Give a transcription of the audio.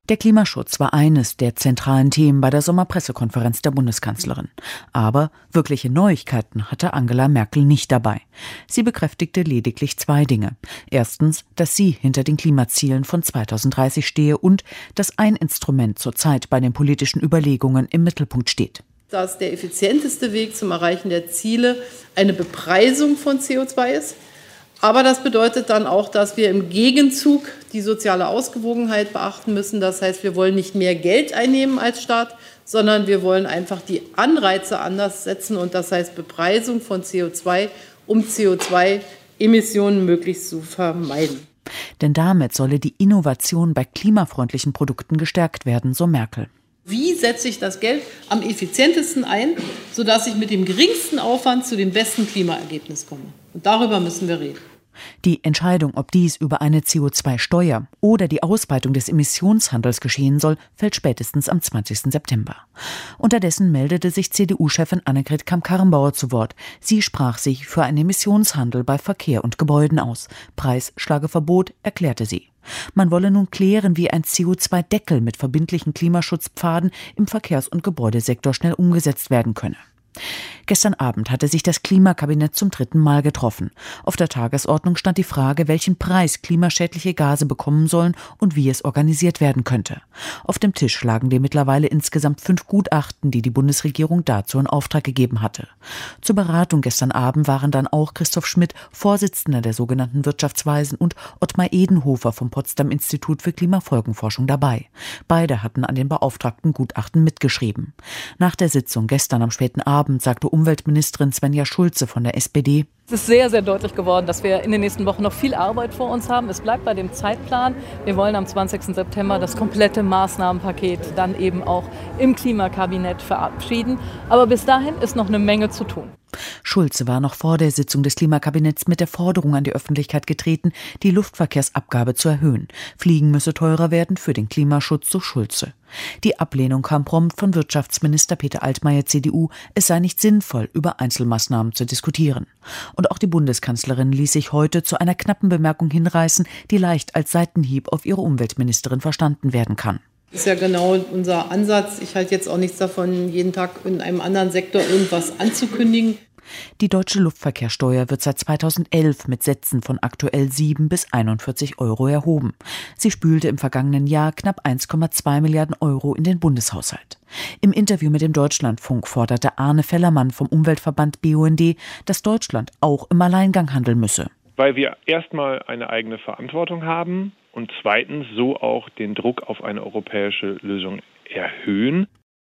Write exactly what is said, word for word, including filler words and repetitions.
Der Klimaschutz war eines der zentralen Themen bei der Sommerpressekonferenz der Bundeskanzlerin. Aber wirkliche Neuigkeiten hatte Angela Merkel nicht dabei. Sie bekräftigte lediglich zwei Dinge. Erstens, dass sie hinter den Klimazielen von zweitausenddreißig stehe und dass ein Instrument zurzeit bei den politischen Überlegungen im Mittelpunkt steht. Dass der effizienteste Weg zum Erreichen der Ziele eine Bepreisung von C O zwei ist. Aber das bedeutet dann auch, dass wir im Gegenzug die soziale Ausgewogenheit beachten müssen. Das heißt, wir wollen nicht mehr Geld einnehmen als Staat, sondern wir wollen einfach die Anreize anders setzen. Und das heißt Bepreisung von C O zwei, um C O zwei Emissionen möglichst zu vermeiden. Denn damit solle die Innovation bei klimafreundlichen Produkten gestärkt werden, so Merkel. Wie setze ich das Geld am effizientesten ein, sodass ich mit dem geringsten Aufwand zu dem besten Klimaergebnis komme? Und darüber müssen wir reden. Die Entscheidung, ob dies über eine C O zwei Steuer oder die Ausweitung des Emissionshandels geschehen soll, fällt spätestens am zwanzigsten September. Unterdessen meldete sich C D U-Chefin Annegret Kramp-Karrenbauer zu Wort. Sie sprach sich für einen Emissionshandel bei Verkehr und Gebäuden aus. Preis schlage Verbot, erklärte sie. Man wolle nun klären, wie ein C O zwei Deckel mit verbindlichen Klimaschutzpfaden im Verkehrs- und Gebäudesektor schnell umgesetzt werden könne. Gestern Abend hatte sich das Klimakabinett zum dritten Mal getroffen. Auf der Tagesordnung stand die Frage, welchen Preis klimaschädliche Gase bekommen sollen und wie es organisiert werden könnte. Auf dem Tisch lagen die mittlerweile insgesamt fünf Gutachten, die die Bundesregierung dazu in Auftrag gegeben hatte. Zur Beratung gestern Abend waren dann auch Christoph Schmidt, Vorsitzender der sogenannten Wirtschaftsweisen, und Ottmar Edenhofer vom Potsdam Institut für Klimafolgenforschung dabei. Beide hatten an den beauftragten Gutachten mitgeschrieben. Nach der Sitzung gestern am späten Abend sagte Umweltministerin Svenja Schulze von der S P D: Es ist sehr, sehr deutlich geworden, dass wir in den nächsten Wochen noch viel Arbeit vor uns haben. Es bleibt bei dem Zeitplan. Wir wollen am zwanzigsten September das komplette Maßnahmenpaket dann eben auch im Klimakabinett verabschieden. Aber bis dahin ist noch eine Menge zu tun. Schulze war noch vor der Sitzung des Klimakabinetts mit der Forderung an die Öffentlichkeit getreten, die Luftverkehrsabgabe zu erhöhen. Fliegen müsse teurer werden für den Klimaschutz, so Schulze. Die Ablehnung kam prompt von Wirtschaftsminister Peter Altmaier, C D U. Es sei nicht sinnvoll, über Einzelmaßnahmen zu diskutieren. Und auch die Bundeskanzlerin ließ sich heute zu einer knappen Bemerkung hinreißen, die leicht als Seitenhieb auf ihre Umweltministerin verstanden werden kann. Das ist ja genau unser Ansatz. Ich halte jetzt auch nichts davon, jeden Tag in einem anderen Sektor irgendwas anzukündigen. Die deutsche Luftverkehrssteuer wird seit zweitausendelf mit Sätzen von aktuell sieben bis einundvierzig Euro erhoben. Sie spülte im vergangenen Jahr knapp eins Komma zwei Milliarden Euro in den Bundeshaushalt. Im Interview mit dem Deutschlandfunk forderte Arne Fellermann vom Umweltverband B U N D, dass Deutschland auch im Alleingang handeln müsse. Weil wir erstmal eine eigene Verantwortung haben und zweitens so auch den Druck auf eine europäische Lösung erhöhen.